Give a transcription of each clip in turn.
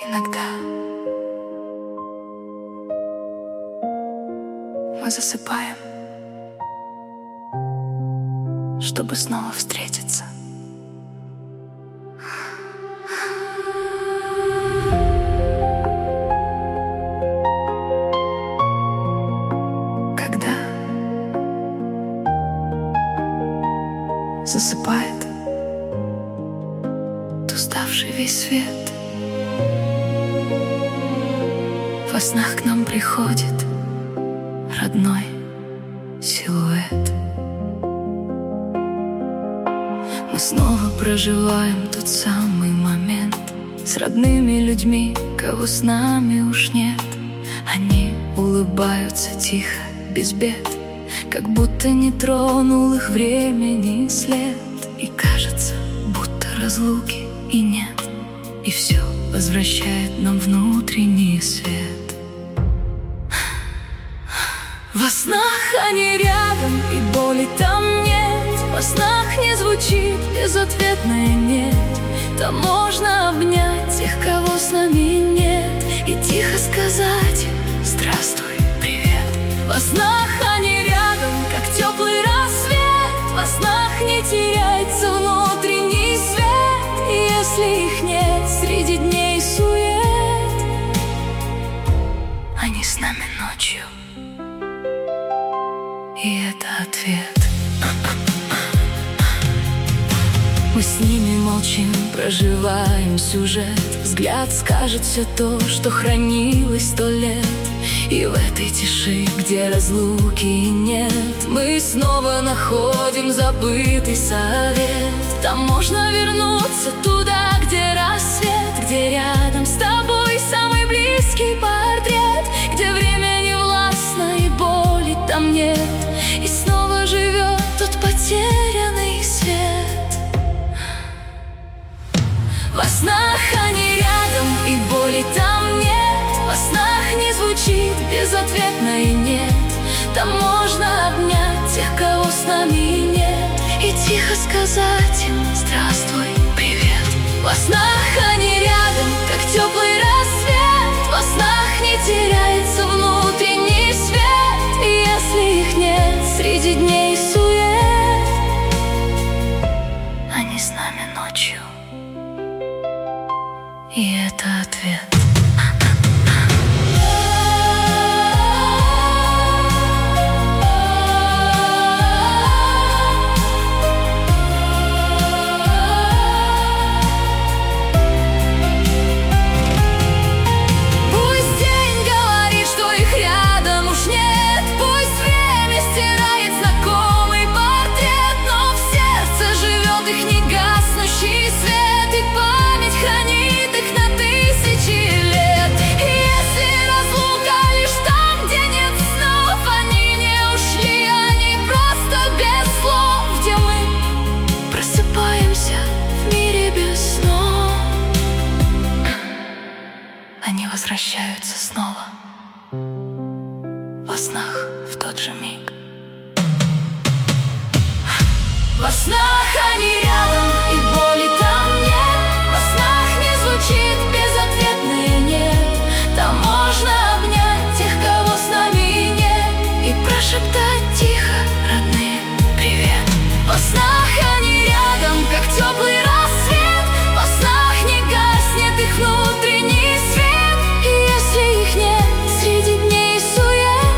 Иногда мы засыпаем, чтобы снова встретиться. Когда засыпает уставший весь свет, во снах к нам приходит родной силуэт. Мы снова проживаем тот самый момент с родными людьми, кого с нами уж нет. Они улыбаются тихо, без бед, как будто не тронул их времени след. И кажется, будто разлуки и нет, и все возвращает нам внутренний свет. Во снах они рядом, и боли там нет. Во снах не звучит безответное «нет». Там можно обнять тех, кого с нами нет, и тихо сказать им «Здравствуй, привет». Во снах они рядом, как теплый рассвет. Во снах не теряется внутренний свет, и если их нет среди дней сует, они с нами ночью. И это ответ. Мы с ними молчим, проживаем сюжет. Взгляд скажет все то, что хранилось 100 лет. И в этой тиши, где разлуки нет, мы снова находим забытый совет. Там можно вернуться туда, где рассвет, где рядом с тобой самый близкий портрет, где время не властно и боли там нет, и снова живет тот потерянный свет. Во снах они рядом, и боли там нет. Во снах не звучит безответное «нет». Там можно обнять тех, кого с нами нет, и тихо сказать им «Здравствуй, привет». Во снах они рядом, как теплый рассвет. Во снах не теряется внутренний свет, и если их нет среди дней сует, они с нами ночью. И это ответ. Пусть день говорит, что их рядом уж нет, пусть время стирает знакомый портрет, но в сердце живет их негаснущий свет, и память хранит их на тысячи лет. И если разлука лишь там, где нет снов, они не ушли, они просто без слов, где мы просыпаемся в мире без снов, они возвращаются снова во снах в тот же миг. Во снах они рядом, и боли там нет. Во снах не звучит безответное «нет». Там можно обнять тех, кого с нами нет, и прошептать тихо родные «Привет». Во снах они рядом, как теплый рассвет. Во снах не гаснет их внутренний свет, и если их нет среди дней сует,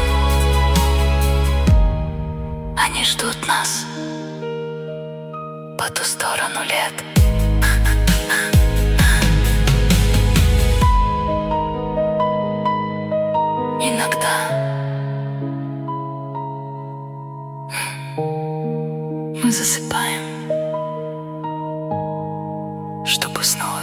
они ждут нас по ту сторону лет. Иногда мы засыпаем, чтобы снова